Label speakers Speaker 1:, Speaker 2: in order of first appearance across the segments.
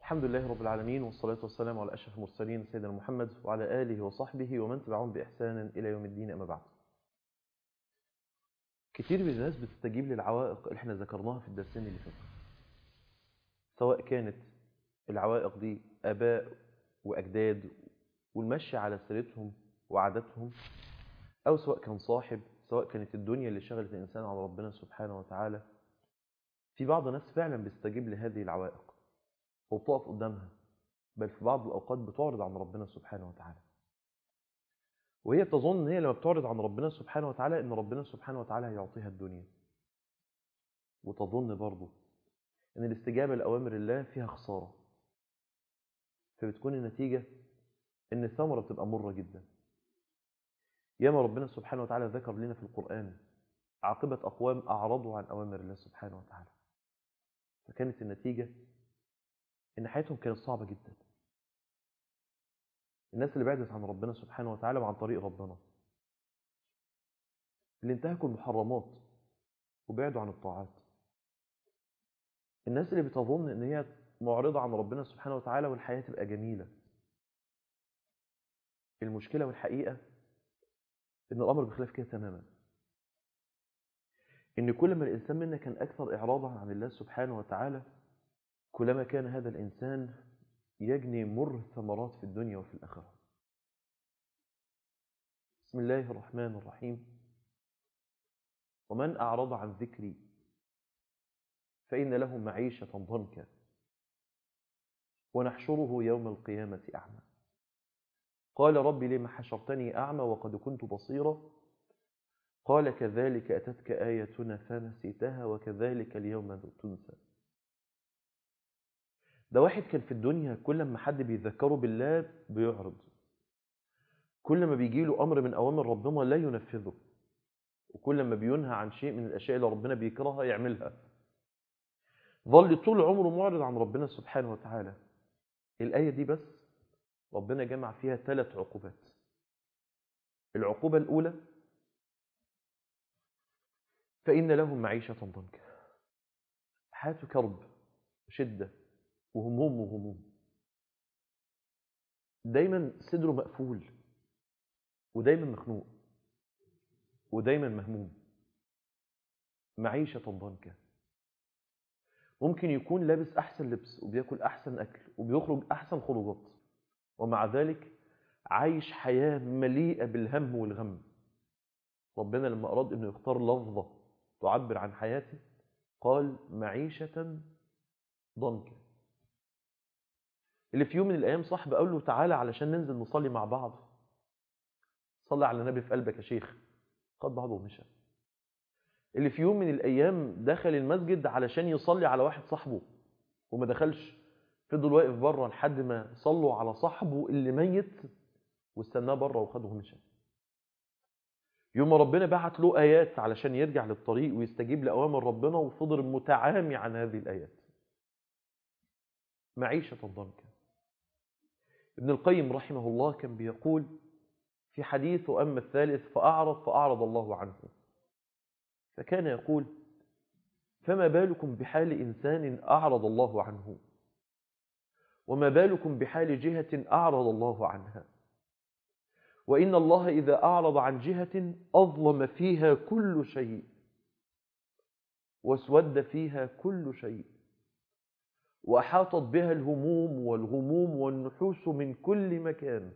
Speaker 1: الحمد لله رب العالمين، والصلاة والسلام على أشرف المرسلين سيدنا محمد وعلى آله وصحبه ومن تبعهم بإحسان إلى يوم الدين. أما بعد، كتير من الناس بتستجيب للعوائق اللي احنا ذكرناها في الدرسين اللي فاتوا، سواء كانت العوائق دي آباء وأجداد والمشي على سيرتهم وعاداتهم، أو سواء كان صاحب، سواء كانت الدنيا اللي شغلت الإنسان عن ربنا سبحانه وتعالى. في بعض الناس فعلا بيستجيب لهذه العوائق وبتقف قدامها، بل في بعض الأوقات بتعرض عن ربنا سبحانه وتعالى، وهي تظن ان هي لما بتعرض عن ربنا سبحانه وتعالى ان ربنا سبحانه وتعالى هيعطيها الدنيا، وتظن برضه ان الاستجابة لأوامر الله فيها خسارة، فبتكون النتيجة ان الثمرة بتبقى مرة جدا. ياما ربنا سبحانه وتعالى ذكر لنا في القرآن عاقبة أقوام أعرضوا عن أوامر الله سبحانه وتعالى، فكانت النتيجة ان حياتهم كانت صعبة جدا. الناس اللي بعدت عن ربنا سبحانه وتعالى وعن طريق ربنا، اللي انتهكوا المحرمات وبعدوا عن الطاعات، الناس اللي بتظن ان هي معرضة عن ربنا سبحانه وتعالى والحياة تبقى جميلة. المشكلة والحقيقة ان الامر بخلاف كده تماما، ان كل ما الانسان منا كان اكثر اعراضا عن الله سبحانه وتعالى، كلما كان هذا الانسان يجني مر الثمرات في الدنيا وفي الاخرة. بسم الله الرحمن الرحيم. ومن اعرض عن ذكري فان له معيشة ضنكا ونحشره يوم القيامة اعمى قال رب لم حشرتني اعمى وقد كنت بصيرا قال كذلك أتتك آياتنا فنسيتها وكذلك اليوم تنسى. ده واحد كان في الدنيا كل ما حد بيذكره بالله بيعرض، كل ما بيجي له أمر من أوامر ربنا لا ينفذه، وكل ما بينهى عن شيء من الأشياء اللي ربنا بيكرهها يعملها. ظل طول عمره معرض عن ربنا سبحانه وتعالى. الآية دي بس ربنا جمع فيها 3 عقوبات. العقوبة الأولى فإن لهم معيشة ضنكا، حياته كرب وشدة وهموم، دايما صدره مقفول، ودايما مخنوق، ودايما مهموم. معيشة ضنكا، ممكن يكون لابس أحسن لبس وبياكل أحسن أكل وبيخرج أحسن خروجات، ومع ذلك عايش حياة مليئة بالهم والغم. ربنا لما أراد أنه يختار لفظة تعبر عن حياته قال معيشة ضنكا. اللي في يوم من الأيام صاحب قال له تعالى علشان ننزل نصلي مع بعض، صلي على النبي في قلبك يا شيخ، خد بعضه ومشى. اللي في يوم من الأيام دخل المسجد علشان يصلي على واحد صاحبه وما دخلش، فضل واقف بره لحد ما صلوا على صاحبه اللي ميت واستناه بره وخده ومشى. يوم ربنا بعت له آيات علشان يرجع للطريق ويستجيب لأوامر ربنا وفضل متعامي عن هذه الآيات. معيشة ضنكا. ابن القيم رحمه الله كان بيقول في حديث وأما الثالث فأعرض الله عنه، فكان يقول فما بالكم بحال إنسان أعرض الله عنه، وما بالكم بحال جهة أعرض الله عنها، وإن الله إذا أعرض عن جهة أظلم فيها كل شيء واسود فيها كل شيء، وأحاطت بها الهموم والغموم والنحوس من كل مكان.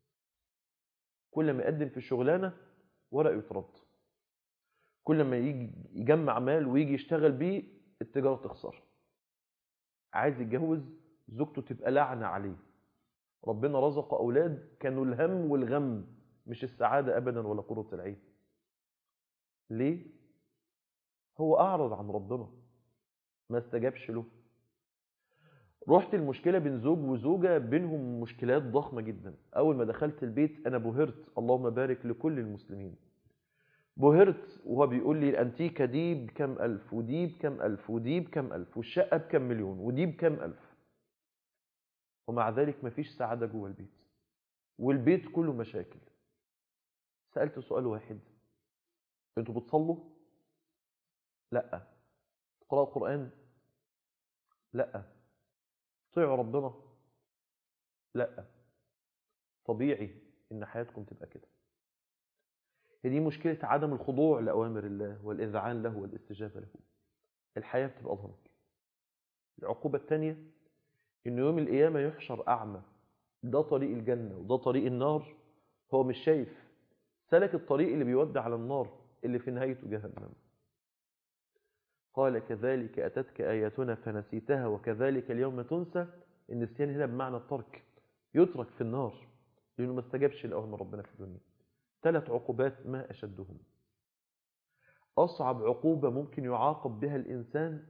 Speaker 1: كل ما يقدم في الشغلانة ورق يترد، كل ما يجي يجمع مال ويجي يشتغل بيه التجارة تخسر، عايز يتجوز زوجته تبقى لعنة عليه، ربنا رزق أولاد كانوا الهم والغم مش السعادة أبدا ولا قرة العين. ليه؟ هو أعرض عن ربنا، ما استجابش له. رحت المشكلة بين زوج وزوجة بينهم مشكلات ضخمة جدا. أول ما دخلت البيت أنا بهرت، اللهم بارك لكل المسلمين، بهرت وهو بيقول لي الأنتيكة دي بكم ألف، ودي بكم ألف، ودي بكم ألف، والشقة بكم مليون، ودي بكم ألف، ومع ذلك مفيش سعادة جوه البيت والبيت كله مشاكل. سألت سؤال واحد، انتوا بتصلوا؟ لا. تقرأوا قرآن؟ لا. طيعوا ربنا؟ لا، طبيعي إن حياتكم تبقى كده. هي دي مشكلة عدم الخضوع لأوامر الله والإذعان له والاستجابة له. الحياة بتبقى ضنك. العقوبة الثانية إن يوم القيامة يحشر أعمى، ده طريق الجنة وده طريق النار، هو مش شايف، سلك الطريق اللي بيودي على النار اللي في نهايته جهنم. قال كذلك أتتك آياتنا فنسيتها وكذلك اليوم تنسى. النسيان هنا بمعنى الترك، يترك في النار لأنه ما استجابش لأوامر ربنا في الدنيا. 3 عقوبات ما أشدهم. أصعب عقوبة ممكن يعاقب بها الإنسان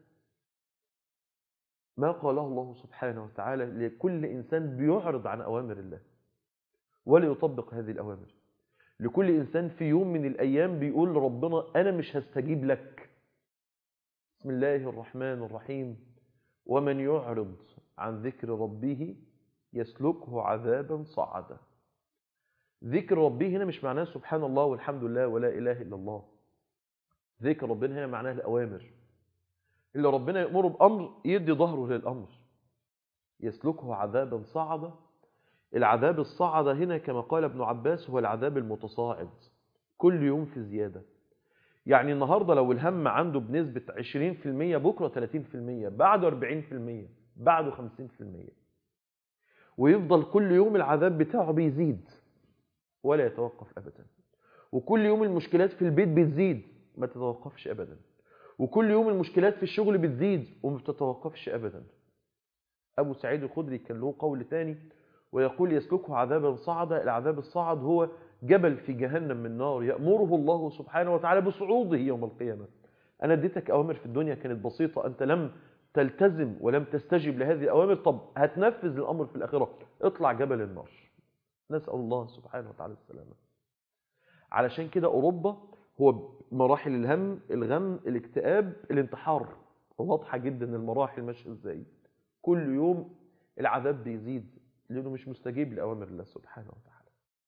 Speaker 1: ما قاله الله سبحانه وتعالى لكل إنسان بيعرض عن أوامر الله ولا يطبق هذه الأوامر. لكل إنسان في يوم من الأيام بيقول لربنا أنا مش هستجيب لك. بسم الله الرحمن الرحيم. ومن يعرض عن ذكر ربه يسلكه عذابا صعدا. ذكر ربه هنا مش معناه سبحان الله والحمد لله ولا إله إلا الله. ذكر ربنا هنا معناه الأوامر. اللي ربنا يأمره بأمر يدي ظهره للأمر. يسلكه عذابا صعدا. العذاب الصعد هنا كما قال ابن عباس هو العذاب المتصاعد، كل يوم في زيادة. يعني النهاردة لو الهم عنده بنسبة 20%، بكرة 30%، بعده 40%، بعده 50%، ويفضل كل يوم العذاب بتاعه بيزيد ولا يتوقف أبدا. وكل يوم المشكلات في البيت بتزيد ما تتوقفش أبدا. وكل يوم المشكلات في الشغل بتزيد وما تتوقفش أبدا. أبو سعيد الخدري كان له قول ثاني ويقول يسلكه عذابا صعدا. العذاب الصعد هو جبل في جهنم من نار يأمره الله سبحانه وتعالى بصعوده يوم القيامة. أنا اديتك أوامر في الدنيا كانت بسيطة، أنت لم تلتزم ولم تستجب لهذه الأوامر، طب هتنفذ الأمر في الآخرة، اطلع جبل النار. نسأل الله سبحانه وتعالى السلامة. علشان كده أوروبا هو مراحل الهم، الغم، الاكتئاب، الانتحار، واضحة جدا المراحل ماشية ازاي. كل يوم العذاب بيزيد لأنه مش مستجيب لأوامر الله سبحانه وتعالى.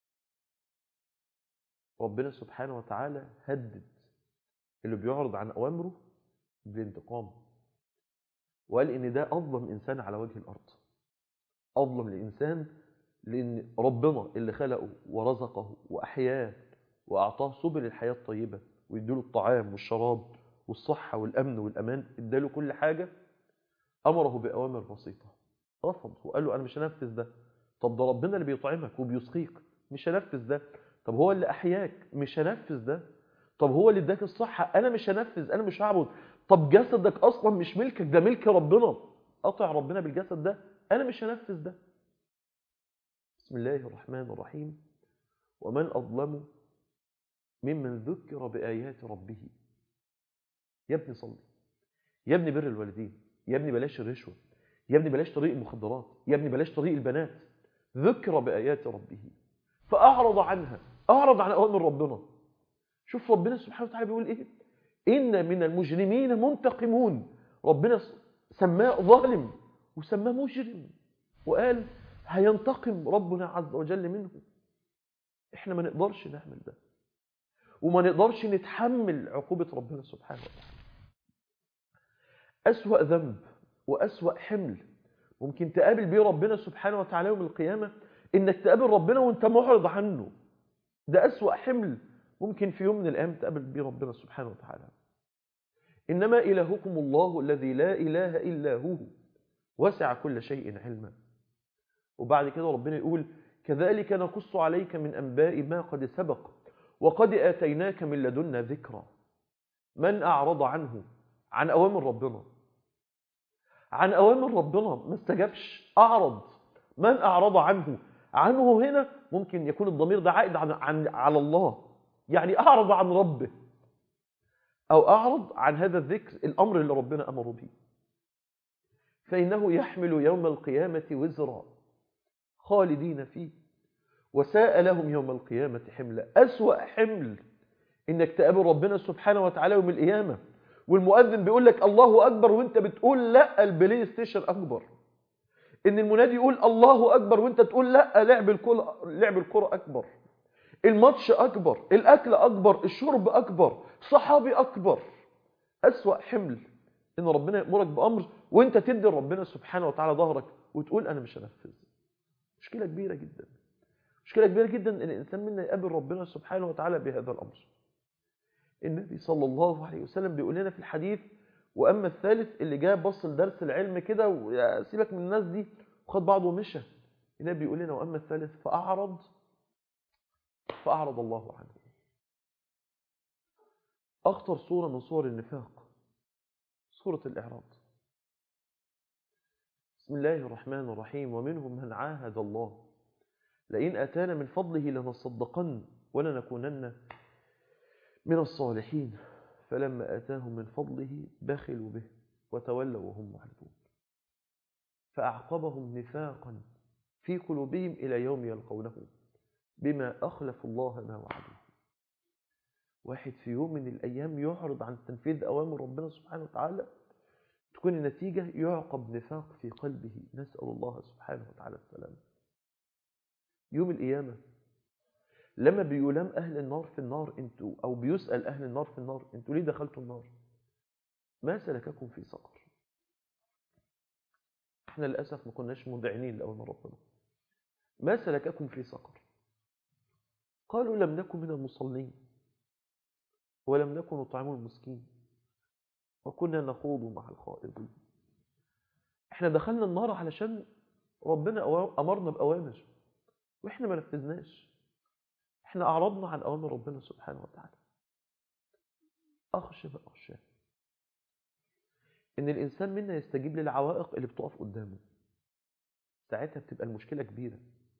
Speaker 1: ربنا سبحانه وتعالى هدد اللي بيعرض عن أوامره بالانتقام، وقال إن ده أظلم إنسان على وجه الأرض. أظلم لإنسان لأن ربنا اللي خلقه ورزقه وأحياه وأعطاه سبل الحياة الطيبة ويديله الطعام والشراب والصحة والأمن والأمان، اداله كل حاجة، أمره بأوامر بسيطة، رفض وقال له أنا مش هنفذ ده. طب ده ربنا اللي بيطعمك وبيسقيك، مش هنفذ ده. طب هو اللي أحياك، مش هنفذ ده. طب هو اللي اداك الصحة، أنا مش هنفذ، أنا مش هعبد. طب جسدك أصلا مش ملكك، ده ملك ربنا، أطع ربنا بالجسد ده، أنا مش هنفذ ده. بسم الله الرحمن الرحيم. ومن أظلم ممن ذكر بآيات ربه. يا ابني صلي، يا ابني بر الوالدين، يا ابني بلاش الرشوة، يا ابني بلاش طريق المخدرات، يا ابني بلاش طريق البنات. ذكر بآيات ربه فأعرض عنها، أعرض عن أوامر ربنا. شوف ربنا سبحانه وتعالى بيقول إيه؟ إن من المجرمين منتقمون. ربنا سماه ظالم وسماه مجرم وقال هينتقم ربنا عز وجل منه. إحنا ما نقدرش نعمل ده وما نقدرش نتحمل عقوبة ربنا سبحانه وتعالى. أسوأ ذنب وأسوأ حمل ممكن تقابل بيه ربنا سبحانه وتعالى يوم القيامة إنك تقابل ربنا وإنت معرض عنه. ده أسوأ حمل ممكن في يوم من الأيام تقابل بيه ربنا سبحانه وتعالى. إنما إلهكم الله الذي لا إله إلا هو وسع كل شيء علما. وبعد كده ربنا يقول كذلك نقص عليك من أنباء ما قد سبق وقد آتيناك من لدنا ذكرا. من أعرض عنه، عن أوامر ربنا، عن أوامر ربنا ما استجابش، أعرض. من أعرض عنه، عنه هنا ممكن يكون الضمير ده عائد على الله، يعني أعرض عن ربه أو أعرض عن هذا الذكر، الأمر اللي ربنا أمره به، فإنه يحمل يوم القيامة وزرا خالدين فيه وساء لهم يوم القيامة حملا. أسوأ حمل إنك تقابل ربنا سبحانه وتعالى يوم القيامة والمؤذن بيقول لك الله أكبر وانت بتقول لا البلاي ستيشن أكبر. إن المنادي يقول الله أكبر وانت تقول لا لعب الكرة أكبر، الماتش أكبر، الأكل أكبر، الشرب أكبر، صحابي أكبر. أسوأ حمل ان ربنا يأمرك بأمر وانت تدي ربنا سبحانه وتعالى ظهرك وتقول انا مش هنفذ. مشكلة كبيرة جدا. مشكلة كبيرة جدا ان الانسان منا يقابل ربنا سبحانه وتعالى بهذا الامر. النبي صلى الله عليه وسلم بيقول لنا في الحديث: واما الثالث، اللي جاء بص لدرس العلم كده وسيبك من الناس دي وخد بعضه ومشى. النبي بيقول لنا: واما الثالث فاعرض الله عنه. اخطر صورة من صور النفاق صورة الاعراض. بسم الله الرحمن الرحيم: ومنهم من عاهد الله لئن اتانا من فضله لنصدقن ولنكونن من الصالحين فلما آتاهم من فضله بخلوا به وتولوا وهم معرضون فأعقبهم نفاقا في قلوبهم إلى يوم يلقونه بما أخلفوا الله ما وعدوه. واحد في يوم من الأيام يعرض عن تنفيذ أوامر ربنا سبحانه وتعالى، تكون النتيجة يعقب نفاق في قلبه. نسأل الله سبحانه وتعالى السلام. يوم القيامة لما بيلام أهل النار في النار انتوا، أو بيسأل أهل النار في النار: انتوا ليه دخلتوا النار؟ ما سلككم في سقر؟ احنا للأسف ما كناش مذعنين لأوامر ربنا. ما سلككم في سقر؟ قالوا: لم نكن من المصلين ولم نكن نطعم المسكين وكنا نخوض مع الخائضين. احنا دخلنا النار علشان ربنا أمرنا بأوامر واحنا ما نفذناش. احنا أعرضنا عن أوامر ربنا سبحانه وتعالى. أخشى إن الإنسان منا يستجيب للعوائق اللي بتقف قدامه. ساعتها بتبقى المشكلة كبيرة.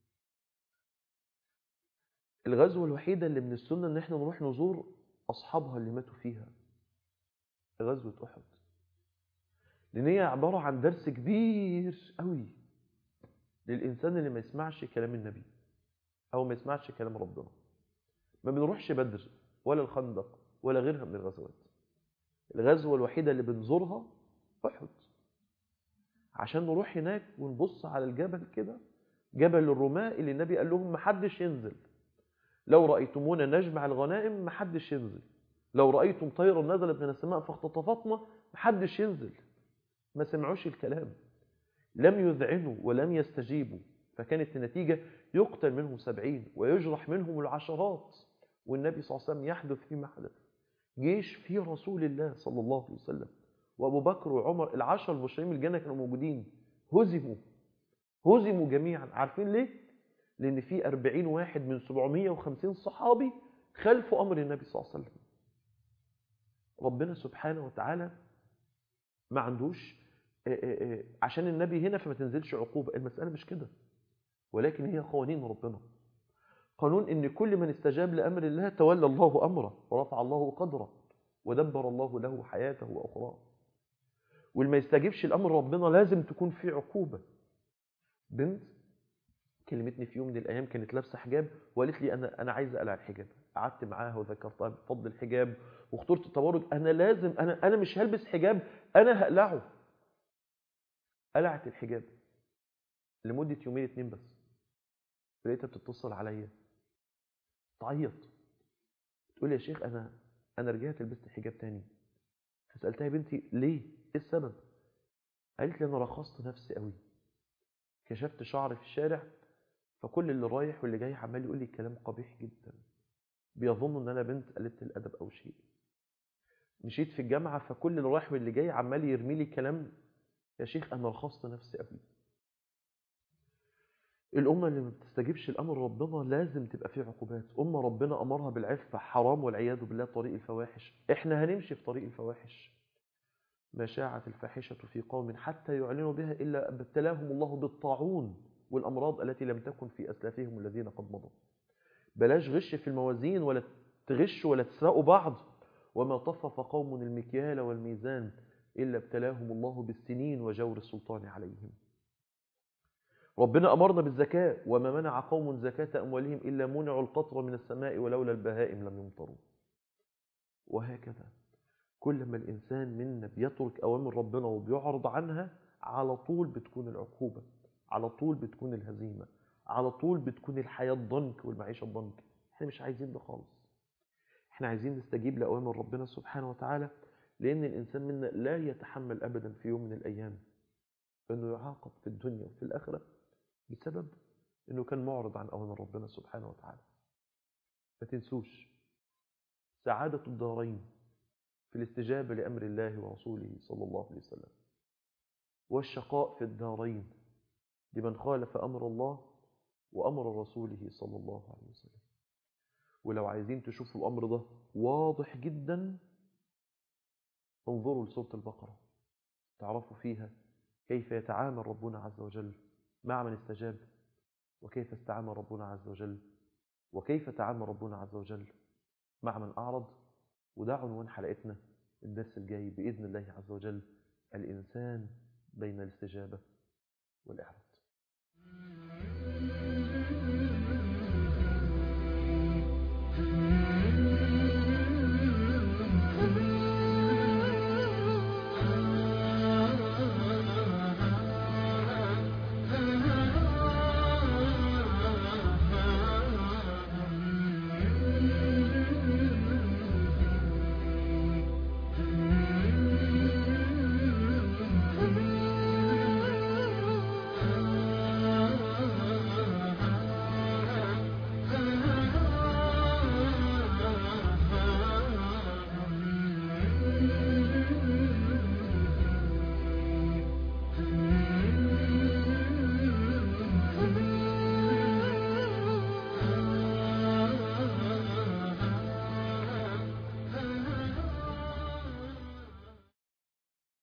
Speaker 1: الغزوة الوحيدة اللي من السنة إن احنا نروح نزور أصحابها اللي ماتوا فيها غزوة أحد، لأن هي عبارة عن درس كبير قوي للإنسان اللي ما يسمعش كلام النبي أو ما يسمعش كلام ربنا. ما بنروحش بدر ولا الخندق ولا غيرها من الغزوات. الغزوة الوحيدة اللي بنزورها أحد، عشان نروح هناك ونبص على الجبل كده، جبل الرماة اللي النبي قال لهم محدش ينزل. لو رأيتمونا نجمع الغنائم محدش ينزل. لو رأيتم طيرا نزلت من السماء فاختطفتنا محدش ينزل. ما سمعوش الكلام، لم يذعنوا ولم يستجيبوا، فكانت النتيجة يقتل منهم 70 ويجرح منهم العشرات. والنبي صلى الله عليه وسلم يحدث فيما حدث. جيش في رسول الله صلى الله عليه وسلم وأبو بكر وعمر، العشر المبشرين بالجنة كانوا موجودين، هزموا جميعا. عارفين ليه؟ لأن في 40 واحد من 750 صحابي خلفوا أمر النبي صلى الله عليه وسلم. ربنا سبحانه وتعالى ما عندوش عشان النبي هنا فما تنزلش عقوبة. المسألة مش كده، ولكن هي قوانين ربنا. قانون إن كل من استجاب لأمر الله تولى الله أمره ورفع الله قدره ودبر الله له حياته وأخراه. والما يستجيبش الأمر ربنا لازم تكون في عقوبة. بنت كلمتني في يوم من الأيام، كانت لابسة حجاب وقالت لي أنا عايزة أقلع الحجاب. قعدت معاها وذكرتها بفضل الحجاب واخترت التبرج. أنا لازم أنا مش هلبس حجاب، أنا هقلعه. قلعت الحجاب لمدة يومين 2 بس. لقيتها بتتصل عليا تعيط، تقول لي: يا شيخ أنا رجعت لبست حجاب تاني. فسألتها: يا بنتي ليه؟ إيه السبب؟ قالت لي: أنا رخصت نفسي قوي، كشفت شعري في الشارع، فكل اللي رايح واللي جاي عمال يقول لي كلام قبيح جدا، بيظنوا ان انا بنت قليلة الادب او شيء. مشيت في الجامعه فكل اللي رايح واللي جاي عمال يرمي لي كلام. يا شيخ انا رخصت نفسي قوي. الامه اللي ما بتستجيبش لامر ربنا لازم تبقى فيه عقوبات. امه ربنا امرها بالعفه حرام والعياذ بالله طريق الفواحش. احنا هنمشي في طريق الفواحش. ما شاعت الفاحشه في قوم حتى يعلنوا بها الا ابتلاهم الله بالطاعون والامراض التي لم تكن في اسلافهم الذين قد مضوا. بلاش غش في الموازين، ولا تغش ولا تسرقوا بعض. وما طفف قوم المكيال والميزان إلا ابتلاهم الله بالسنين وجور السلطان عليهم. ربنا أمرنا بالزكاة: وما منع قوم زكاة أموالهم إلا منعوا القطر من السماء ولولا البهائم لم يمطروا. وهكذا كل ما الإنسان منا بيترك أوامر ربنا وبيعرض عنها، على طول بتكون العقوبة، على طول بتكون الهزيمة، على طول بتكون الحياة الضنك والمعيشة الضنك. احنا مش عايزين ده خالص. احنا عايزين نستجيب لأوامر ربنا سبحانه وتعالى، لأن الإنسان منا لا يتحمل أبدا في يوم من الأيام أنه يعاقب في الدنيا وفي الآخرة بسبب أنه كان معرض عن أوامر ربنا سبحانه وتعالى. ما تنسوش سعادة الدارين في الاستجابة لأمر الله ورسوله صلى الله عليه وسلم، والشقاء في الدارين لمن خالف أمر الله وأمر رسوله صلى الله عليه وسلم. ولو عايزين تشوفوا الأمر ده واضح جدا انظروا لسورة البقرة، تعرفوا فيها كيف يتعامل ربنا عز وجل مع من استجاب، وكيف استعامل ربنا عز وجل، وكيف تعامل ربنا عز وجل مع من أعرض. وده عنوان حلقتنا الدرس الجاي بإذن الله عز وجل: الإنسان بين الاستجابة والإعراض.